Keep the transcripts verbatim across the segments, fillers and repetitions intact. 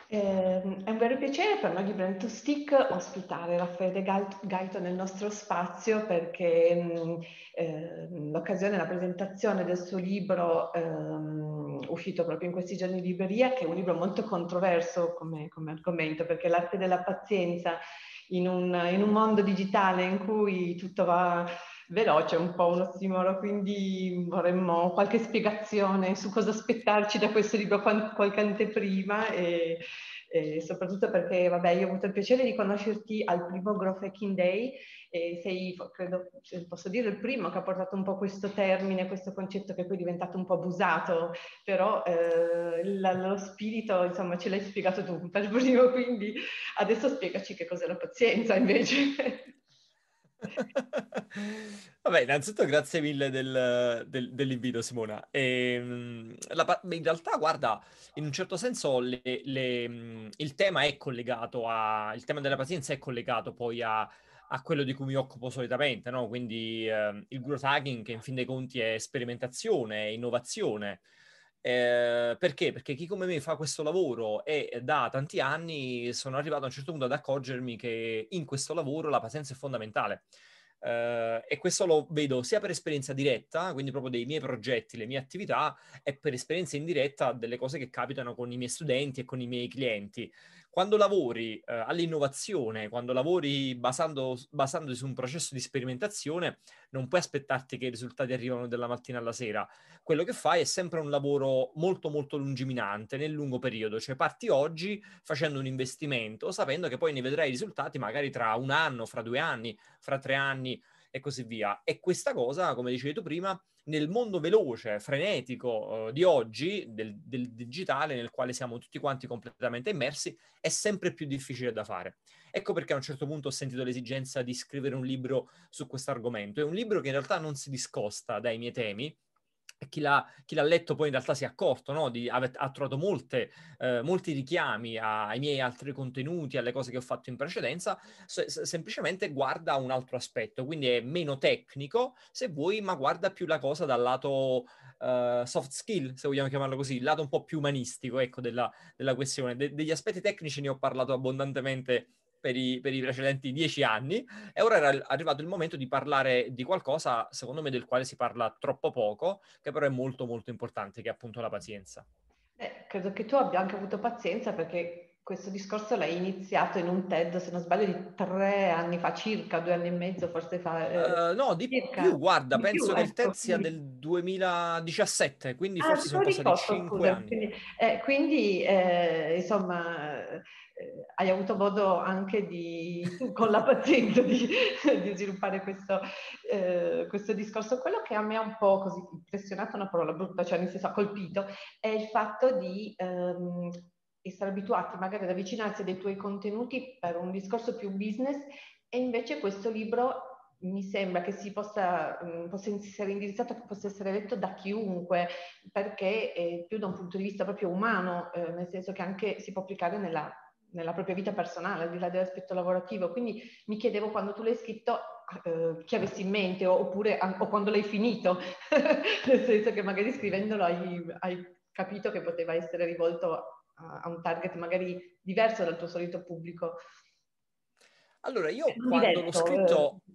Eh, è un vero piacere per noi di Brand to Stick ospitare Raffaele Gal- Gaito nel nostro spazio perché mh, eh, l'occasione della presentazione del suo libro ehm, uscito proprio in questi giorni in libreria, che è un libro molto controverso come, come argomento, perché l'arte della pazienza in un, in un mondo digitale in cui tutto va veloce, è un po' un ossimoro, quindi vorremmo qualche spiegazione su cosa aspettarci da questo libro, quan- qualche anteprima e, e soprattutto perché, vabbè, io ho avuto il piacere di conoscerti al primo Growth Hacking Day e sei, credo, se posso dire, il primo che ha portato un po' questo termine, questo concetto che poi è diventato un po' abusato, però eh, la- lo spirito, insomma, ce l'hai spiegato tu per primo, quindi adesso spiegaci che cos'è la pazienza invece. Vabbè, innanzitutto grazie mille del- del- dell'invito, Simona. Ehm, la pa- beh, in realtà, guarda, in un certo senso le- le, mh, il tema è collegato a, il tema della pazienza è collegato poi a, a quello di cui mi occupo solitamente, no? Quindi ehm, il growth hacking, che in fin dei conti è sperimentazione, è innovazione. Eh, perché? Perché chi come me fa questo lavoro e da tanti anni sono arrivato a un certo punto ad accorgermi che in questo lavoro la pazienza è fondamentale. Eh, e questo lo vedo sia per esperienza diretta, quindi proprio dei miei progetti, le mie attività, e per esperienza indiretta delle cose che capitano con i miei studenti e con i miei clienti. Quando lavori eh, all'innovazione, quando lavori basando, basandosi su un processo di sperimentazione, non puoi aspettarti che i risultati arrivano dalla mattina alla sera. Quello che fai è sempre un lavoro molto molto lungimirante nel lungo periodo, cioè parti oggi facendo un investimento, sapendo che poi ne vedrai i risultati magari tra un anno, fra due anni, fra tre anni e così via. E questa cosa, come dicevi tu prima, nel mondo veloce, frenetico eh, di oggi, del, del digitale, nel quale siamo tutti quanti completamente immersi, è sempre più difficile da fare. Ecco perché a un certo punto ho sentito l'esigenza di scrivere un libro su questo argomento. È un libro che in realtà non si discosta dai miei temi. E chi l'ha, chi l'ha letto poi in realtà si è accorto, no? Di, ha, ha trovato molte, eh, molti richiami a- ai miei altri contenuti, alle cose che ho fatto in precedenza, se- se- semplicemente guarda un altro aspetto, quindi è meno tecnico, se vuoi, ma guarda più la cosa dal lato eh, soft skill, se vogliamo chiamarlo così, il lato un po' più umanistico, ecco, della, della questione. De- degli aspetti tecnici ne ho parlato abbondantemente per i, per i precedenti dieci anni, e ora era arrivato il momento di parlare di qualcosa, secondo me, del quale si parla troppo poco, che però è molto molto importante, che è appunto la pazienza. Eh, credo che tu abbia anche avuto pazienza perché questo discorso l'hai iniziato in un TED, se non sbaglio, di tre anni fa, circa due anni e mezzo, forse fa, eh, Eh, no, di più, circa, guarda, di più, penso che il ecco. TED sia Quindi. del duemiladiciassette, quindi Ah, forse sono passati piccolo cinque scusa, anni. quindi, eh, quindi, eh, insomma, eh, hai avuto modo anche di, tu con la pazienza di, di sviluppare questo, eh, questo discorso. Quello che a me ha un po' così impressionato, una parola brutta, cioè nel senso ha colpito, è il fatto di ehm, essere abituati magari ad avvicinarsi dei tuoi contenuti per un discorso più business e invece questo libro mi sembra che si possa, mh, possa essere indirizzato, che possa essere letto da chiunque, perché è più da un punto di vista proprio umano, eh, nel senso che anche si può applicare nella, nella propria vita personale, al di là dell'aspetto lavorativo. Quindi mi chiedevo quando tu l'hai scritto eh, chi avessi in mente o, oppure o quando l'hai finito, nel senso che magari scrivendolo hai, hai capito che poteva essere rivolto a, a un target magari diverso dal tuo solito pubblico. Allora, Eh, io non quando l'ho diretto. Eh. scritto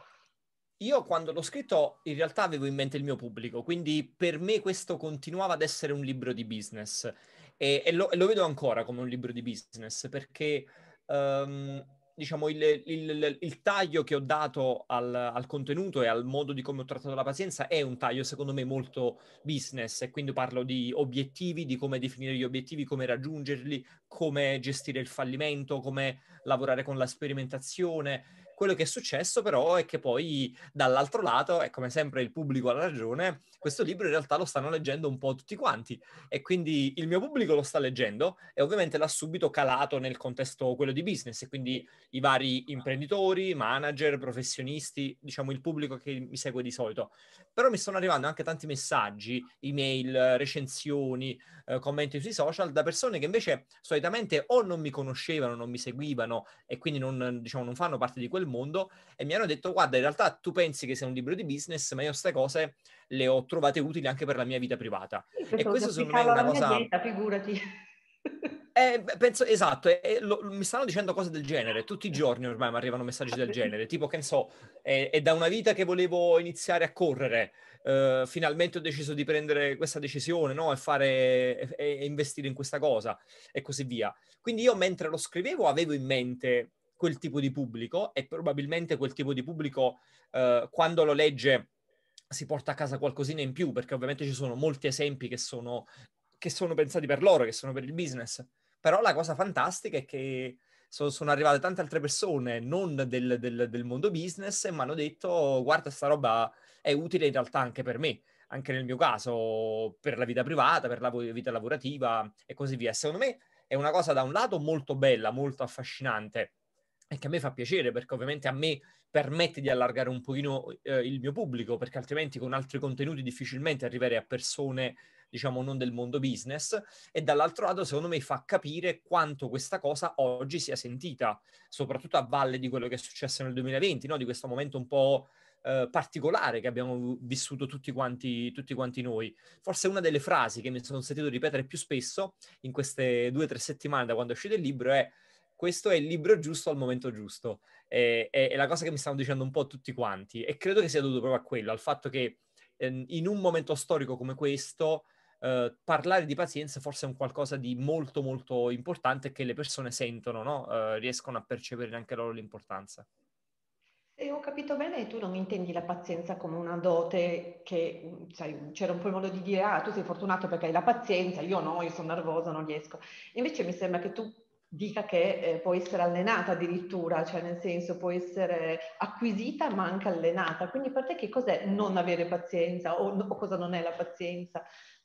Io quando l'ho scritto in realtà avevo in mente il mio pubblico, quindi per me questo continuava ad essere un libro di business e, e lo, e lo vedo ancora come un libro di business perché ehm, diciamo il, il- il taglio che ho dato al, al contenuto e al modo di come ho trattato la pazienza è un taglio secondo me molto business, e quindi parlo di obiettivi, di come definire gli obiettivi, come raggiungerli, come gestire il fallimento, come lavorare con la sperimentazione. Quello che è successo però è che poi dall'altro lato, e come sempre il pubblico ha ragione, questo libro in realtà lo stanno leggendo un po' tutti quanti, e quindi il mio pubblico lo sta leggendo e ovviamente l'ha subito calato nel contesto quello di business, e quindi i vari imprenditori, manager, professionisti, diciamo il pubblico che mi segue di solito. Però mi stanno arrivando anche tanti messaggi, email, recensioni, eh, commenti sui social da persone che invece solitamente o non mi conoscevano, non mi seguivano e quindi non, diciamo, non fanno parte di quel mondo, e mi hanno detto: guarda, in realtà tu pensi che sia un libro di business, ma io queste cose le ho trovate utili anche per la mia vita privata. Sì, E pensavo di questo secondo me è applicarlo alla una mia cosa... dieta, figurati. Eh, penso, esatto, e, e lo, mi stanno dicendo cose del genere, tutti i giorni ormai mi arrivano messaggi del genere, tipo che ne so, è, è da una vita che volevo iniziare a correre, uh, finalmente ho deciso di prendere questa decisione, no? E fare, e, e investire in questa cosa, e così via. Quindi io mentre lo scrivevo avevo in mente quel tipo di pubblico, e probabilmente quel tipo di pubblico, uh, quando lo legge, si porta a casa qualcosina in più, perché ovviamente ci sono molti esempi che sono, che sono pensati per loro, che sono per il business. Però la cosa fantastica è che so, sono arrivate tante altre persone, non del, del, del mondo business, e mi hanno detto, guarda, sta roba è utile in realtà anche per me, anche nel mio caso, per la vita privata, per la vita lavorativa e così via. Secondo me è una cosa da un lato molto bella, molto affascinante, e che a me fa piacere, perché ovviamente a me permette di allargare un pochino eh, il mio pubblico, perché altrimenti con altri contenuti difficilmente arriverei a persone, diciamo, non del mondo business. E dall'altro lato, secondo me, fa capire quanto questa cosa oggi sia sentita, soprattutto a valle di quello che è successo nel duemilaventi, no? Di questo momento un po' eh, particolare che abbiamo vissuto tutti quanti, tutti quanti noi. Forse una delle frasi che mi sono sentito ripetere più spesso in queste due o tre settimane da quando è uscito il libro è: questo è il libro giusto al momento giusto. È, è, è la cosa che mi stanno dicendo un po' tutti quanti, e credo che sia dovuto proprio a quello, al fatto che eh, in un momento storico come questo eh, parlare di pazienza forse è un qualcosa di molto molto importante, che le persone sentono, no? Eh, riescono a percepire anche loro l'importanza. Se ho capito bene, tu non intendi la pazienza come una dote che, sai, c'era un po' il modo di dire, ah, tu sei fortunato perché hai la pazienza, io no, io sono nervosa, non riesco. Invece mi sembra che tu dica che eh, può essere allenata addirittura, cioè nel senso può essere acquisita ma anche allenata. Quindi per te che cos'è non avere pazienza o, o cosa non è la pazienza?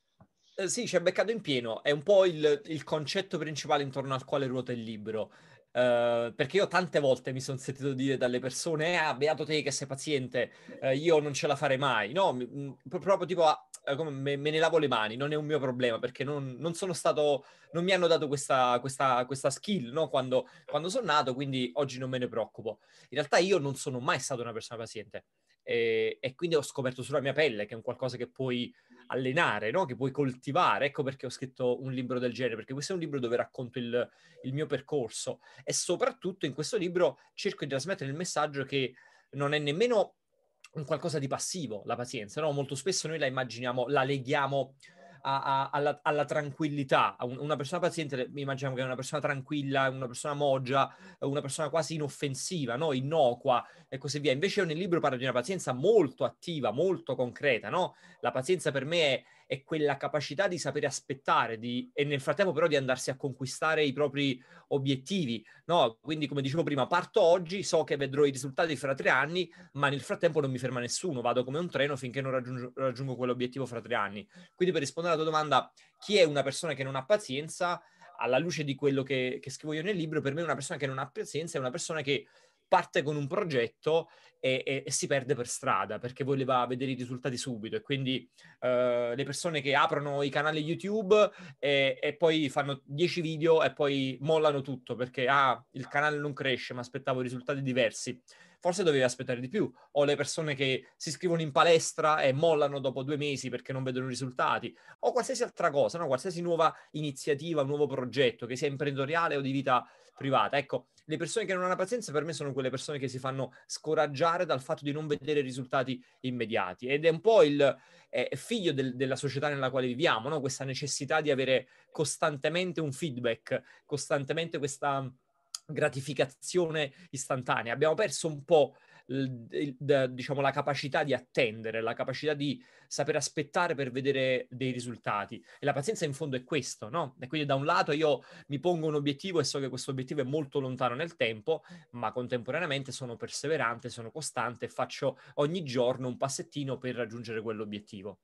Eh, sì, ci è beccato in pieno. È un po' il, il concetto principale intorno al quale ruota il libro. Eh, perché io tante volte mi sono sentito dire dalle persone: ah, beato te che sei paziente, eh, io non ce la farei mai. No, mi- mh, pro- proprio tipo, ah, eh, come me, me ne lavo le mani, non è un mio problema, perché non, non sono stato, non mi hanno dato questa, questa, questa skill, no? Quando, quando sono nato, quindi oggi non me ne preoccupo. In realtà io non sono mai stato una persona paziente. E, e quindi ho scoperto sulla mia pelle che è un qualcosa che puoi allenare, no? Che puoi coltivare. Ecco perché ho scritto un libro del genere, perché questo è un libro dove racconto il, il mio percorso, e soprattutto in questo libro cerco di trasmettere il messaggio che non è nemmeno un qualcosa di passivo, la pazienza, no? Molto spesso noi la immaginiamo, la leghiamo a, a, alla, alla, tranquillità. A un, una persona paziente mi immaginiamo che è una persona tranquilla, una persona moggia, una persona quasi inoffensiva, no? Innocua e così via. Invece io nel libro parlo di una pazienza molto attiva, molto concreta, no? La pazienza per me è, è quella capacità di sapere aspettare di, e nel frattempo però di andarsi a conquistare i propri obiettivi, no? Quindi come dicevo prima, parto oggi, so che vedrò i risultati fra tre anni, ma nel frattempo non mi ferma nessuno, vado come un treno finché non raggiungo, raggiungo quell'obiettivo fra tre anni. Quindi per rispondere alla tua domanda, chi è una persona che non ha pazienza? Alla luce di quello che, che scrivo io nel libro, per me una persona che non ha pazienza è una persona che parte con un progetto e, e, e si perde per strada perché voleva vedere i risultati subito, e quindi uh, le persone che aprono i canali YouTube e, e poi fanno dieci video e poi mollano tutto perché ah, il canale non cresce, ma aspettavo risultati diversi. Forse dovevi aspettare di più. O le persone che si iscrivono in palestra e mollano dopo due mesi perché non vedono risultati, o qualsiasi altra cosa, no? Qualsiasi nuova iniziativa, un nuovo progetto, che sia imprenditoriale o di vita privata. Ecco, le persone che non hanno pazienza per me sono quelle persone che si fanno scoraggiare dal fatto di non vedere risultati immediati, ed è un po' il è figlio del, della società nella quale viviamo, no? Questa necessità di avere costantemente un feedback, costantemente questa gratificazione istantanea. Abbiamo perso un po' il, il, il, diciamo, la capacità di attendere, la capacità di saper aspettare per vedere dei risultati. E la pazienza in fondo è questo, no? E quindi da un lato io mi pongo un obiettivo e so che questo obiettivo è molto lontano nel tempo, ma contemporaneamente sono perseverante, sono costante e faccio ogni giorno un passettino per raggiungere quell'obiettivo.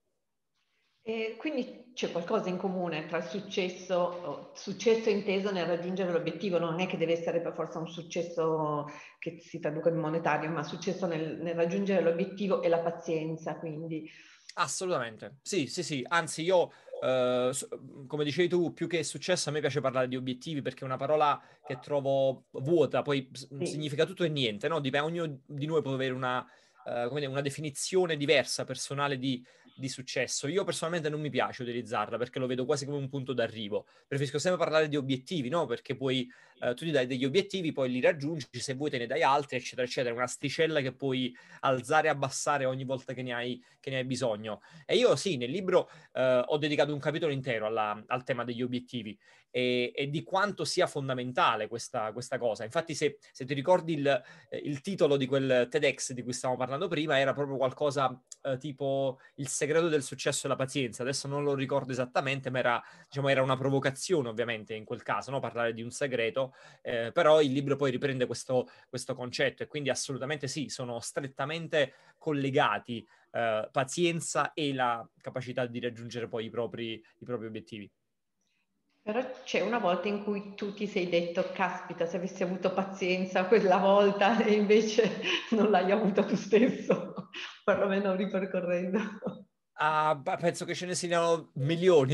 E quindi c'è qualcosa in comune tra il successo, oh, successo inteso nel raggiungere l'obiettivo, non è che deve essere per forza un successo che si traduca in monetario, ma successo nel, nel raggiungere l'obiettivo e la pazienza, quindi. Assolutamente, sì, sì, sì, anzi io, eh, s- come dicevi tu, più che successo a me piace parlare di obiettivi, perché è una parola che trovo vuota, poi s- Sì. significa tutto e niente, no? Dipende, ognuno di noi può avere una, eh, come dire, una definizione diversa, personale di, di successo. Io personalmente non mi piace utilizzarla perché lo vedo quasi come un punto d'arrivo. Preferisco sempre parlare di obiettivi, no? Perché poi eh, tu ti dai degli obiettivi, poi li raggiungi, se vuoi te ne dai altri, eccetera, eccetera. Un'asticella che puoi alzare e abbassare ogni volta che ne hai, che ne hai bisogno. E io sì, nel libro eh, ho dedicato un capitolo intero alla, al tema degli obiettivi e, e di quanto sia fondamentale questa, questa cosa. Infatti se, se ti ricordi il, il titolo di quel TEDx di cui stavamo parlando prima era proprio qualcosa eh, tipo il segreto del successo e la pazienza. Adesso non lo ricordo esattamente, ma era, diciamo, era una provocazione ovviamente in quel caso, no? Parlare di un segreto, eh, però il libro poi riprende questo, questo concetto e quindi assolutamente sì, sono strettamente collegati eh, pazienza e la capacità di raggiungere poi i propri, i propri obiettivi. Però c'è una volta in cui tu ti sei detto, caspita, se avessi avuto pazienza quella volta e invece non l'hai avuto tu stesso, perlomeno ripercorrendo. Ah, penso che ce ne siano milioni.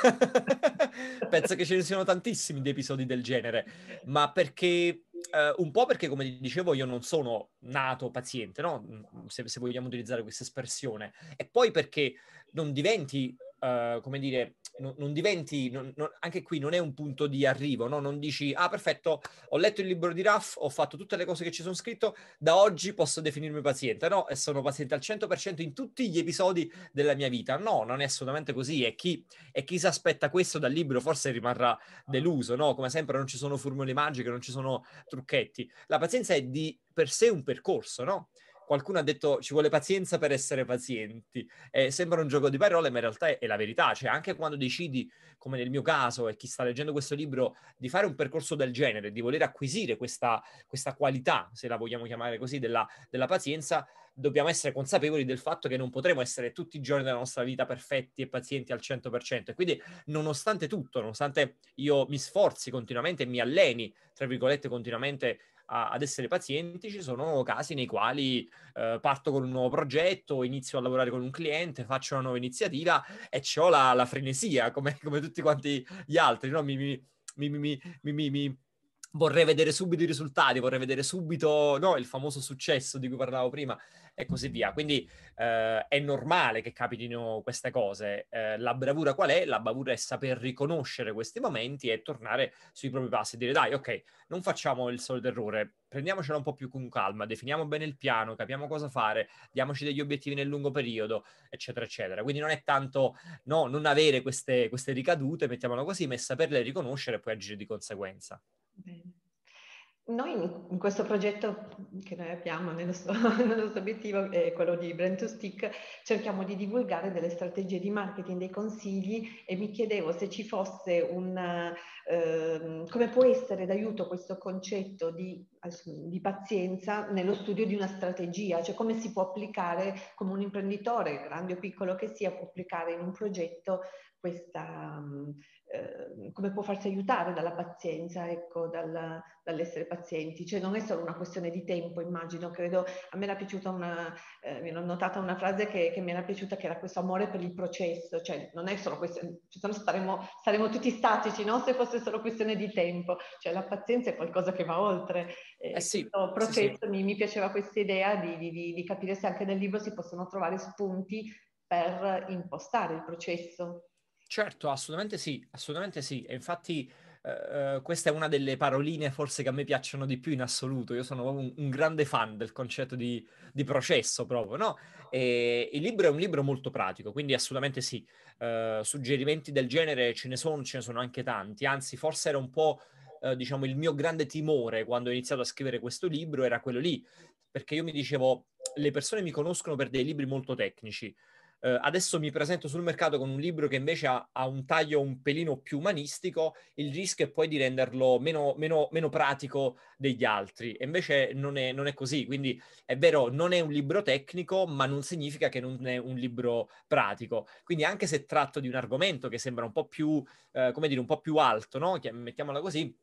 Penso che ce ne siano tantissimi di episodi del genere, ma perché eh, un po' perché, come dicevo, io non sono nato paziente, no? Se, se vogliamo utilizzare questa espressione, e poi perché non diventi, eh, come dire, non, non diventi, non, non, anche qui non è un punto di arrivo, no? Non dici, ah, perfetto, ho letto il libro di Raff, ho fatto tutte le cose che ci sono scritto, da oggi posso definirmi paziente, no? E sono paziente al cento per cento in tutti gli episodi della mia vita. No, non è assolutamente così. E chi, e chi si aspetta questo dal libro forse rimarrà deluso, no? Come sempre non ci sono formule magiche, non ci sono trucchetti. La pazienza è di per sé un percorso, no? Qualcuno ha detto ci vuole pazienza per essere pazienti. Eh, sembra un gioco di parole, ma in realtà è, è la verità. Cioè, anche quando decidi, come nel mio caso, e chi sta leggendo questo libro, di fare un percorso del genere, di voler acquisire questa, questa qualità, se la vogliamo chiamare così, della, della pazienza, dobbiamo essere consapevoli del fatto che non potremo essere tutti i giorni della nostra vita perfetti e pazienti al cento per cento. E quindi, nonostante tutto, nonostante io mi sforzi continuamente e mi alleni, tra virgolette, continuamente a, ad essere pazienti, ci sono casi nei quali eh, parto con un nuovo progetto, inizio a lavorare con un cliente, faccio una nuova iniziativa e ho la, la frenesia, come, come tutti quanti gli altri, no? Mi, mi, mi, mi, mi, mi, mi vorrei vedere subito i risultati, vorrei vedere subito, no, il famoso successo di cui parlavo prima e così via. Quindi eh, è normale che capitino queste cose. Eh, la bravura qual è? La bravura è saper riconoscere questi momenti e tornare sui propri passi e dire dai, ok, non facciamo il solito errore, prendiamocela un po' più con calma, definiamo bene il piano, capiamo cosa fare, diamoci degli obiettivi nel lungo periodo, eccetera, eccetera. Quindi non è tanto no, non avere queste, queste ricadute, mettiamolo così, ma saperle riconoscere e poi agire di conseguenza. Bene. Noi in, in questo progetto che noi abbiamo, nel nostro, nel nostro obiettivo è quello di Brand to Stick, cerchiamo di divulgare delle strategie di marketing, dei consigli e mi chiedevo se ci fosse un, eh, come può essere d'aiuto questo concetto di, di pazienza nello studio di una strategia, cioè come si può applicare come un imprenditore, grande o piccolo che sia, può applicare in un progetto questa... Eh, come può farsi aiutare dalla pazienza, ecco, dal, dall'essere pazienti, cioè non è solo una questione di tempo, immagino, credo, a me era piaciuta una, eh, mi ero notata una frase che, che mi era piaciuta, che era questo amore per il processo, cioè non è solo questione, cioè, staremo, saremo tutti statici, no? Se fosse solo questione di tempo, cioè la pazienza è qualcosa che va oltre, eh, Eh sì, questo sì, sì. processo, mi, mi piaceva questa idea di, di, di capire se anche nel libro si possono trovare spunti per impostare il processo. Certo, assolutamente sì, assolutamente sì. E infatti eh, questa è una delle paroline forse che a me piacciono di più in assoluto. Io sono un, un grande fan del concetto di, di processo proprio, no? E il libro è un libro molto pratico, quindi assolutamente sì. Eh, suggerimenti del genere ce ne sono, ce ne sono anche tanti. Anzi, forse era un po', eh, diciamo, il mio grande timore quando ho iniziato a scrivere questo libro, era quello lì, perché io mi dicevo, le persone mi conoscono per dei libri molto tecnici. Uh, adesso mi presento sul mercato con un libro che invece ha, ha un taglio un pelino più umanistico, il rischio è poi di renderlo meno, meno, meno pratico degli altri. E invece non è, non è così, quindi è vero, non è un libro tecnico, ma non significa che non è un libro pratico. Quindi anche se tratto di un argomento che sembra un po' più, uh, come dire, un po' più alto, no? Mettiamola così,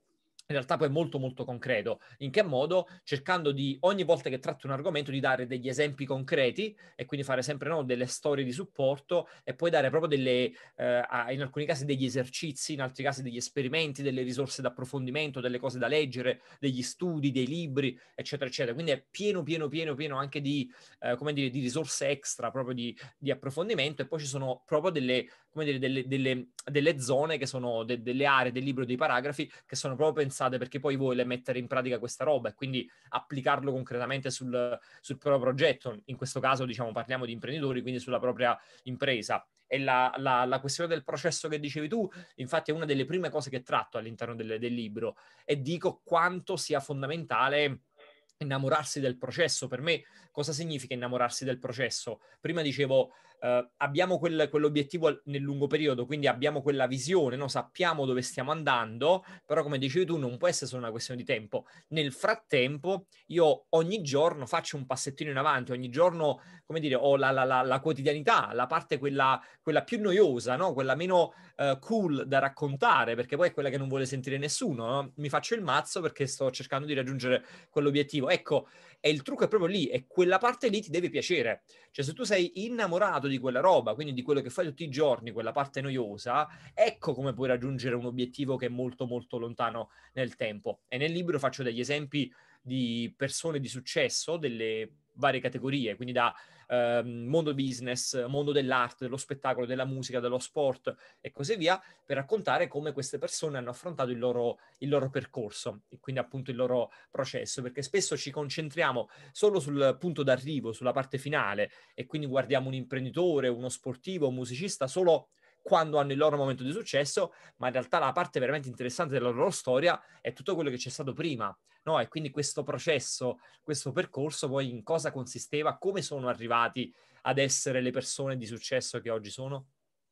in realtà poi è molto molto concreto. In che modo? Cercando di, ogni volta che tratti un argomento, di dare degli esempi concreti e quindi fare sempre, no, delle storie di supporto e poi dare proprio delle, eh, in alcuni casi degli esercizi, in altri casi degli esperimenti, delle risorse d'approfondimento, delle cose da leggere, degli studi, dei libri, eccetera, eccetera. Quindi è pieno, pieno, pieno, pieno anche di, eh, come dire, di risorse extra, proprio di, di approfondimento, e poi ci sono proprio delle, come dire, delle, delle, delle zone che sono de, delle aree del libro, dei paragrafi che sono proprio pensate perché poi vuole mettere in pratica questa roba e quindi applicarlo concretamente sul, sul proprio progetto. In questo caso, diciamo, parliamo di imprenditori, quindi sulla propria impresa. E la, la, la questione del processo che dicevi tu, infatti, è una delle prime cose che tratto all'interno del, del libro, e dico quanto sia fondamentale innamorarsi del processo. Per me, cosa significa innamorarsi del processo? Prima dicevo, eh, abbiamo quel, quell'obiettivo nel lungo periodo, quindi abbiamo quella visione, no? Sappiamo dove stiamo andando, però come dicevi tu non può essere solo una questione di tempo. Nel frattempo io ogni giorno faccio un passettino in avanti, ogni giorno, come dire, ho la, la, la, la quotidianità, la parte quella, quella più noiosa, no? Quella meno uh, cool da raccontare, perché poi è quella che non vuole sentire nessuno, no? Mi faccio il mazzo perché sto cercando di raggiungere quell'obiettivo. Ecco, e il trucco è proprio lì, e quella parte lì ti deve piacere. Cioè, se tu sei innamorato di quella roba, quindi di quello che fai tutti i giorni, quella parte noiosa, ecco come puoi raggiungere un obiettivo che è molto molto lontano nel tempo. E nel libro faccio degli esempi di persone di successo delle varie categorie, quindi da eh, mondo business, mondo dell'arte, dello spettacolo, della musica, dello sport e così via, per raccontare come queste persone hanno affrontato il loro, il loro percorso e quindi appunto il loro processo, perché spesso ci concentriamo solo sul punto d'arrivo, sulla parte finale, e quindi guardiamo un imprenditore, uno sportivo, un musicista solo quando hanno il loro momento di successo, ma in realtà la parte veramente interessante della loro storia è tutto quello che c'è stato prima, no? E quindi questo processo, questo percorso poi in cosa consisteva, come sono arrivati ad essere le persone di successo che oggi sono?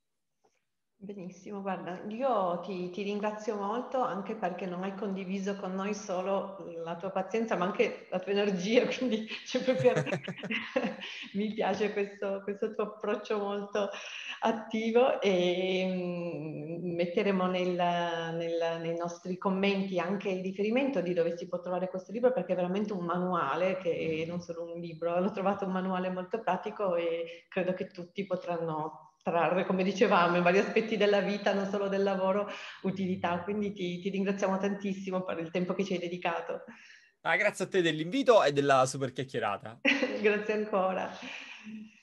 Benissimo, guarda, io ti, ti ringrazio molto anche perché non hai condiviso con noi solo la tua pazienza, ma anche la tua energia, quindi c'è proprio... mi piace questo, questo tuo approccio molto attivo, e mm, metteremo nel, nel, nei nostri commenti anche il riferimento di dove si può trovare questo libro, perché è veramente un manuale, che non solo un libro, l'ho trovato un manuale molto pratico e credo che tutti potranno trarre, come dicevamo, in vari aspetti della vita, non solo del lavoro, utilità. Quindi ti, ti ringraziamo tantissimo per il tempo che ci hai dedicato. Ah, grazie a te dell'invito e della super chiacchierata. Grazie ancora.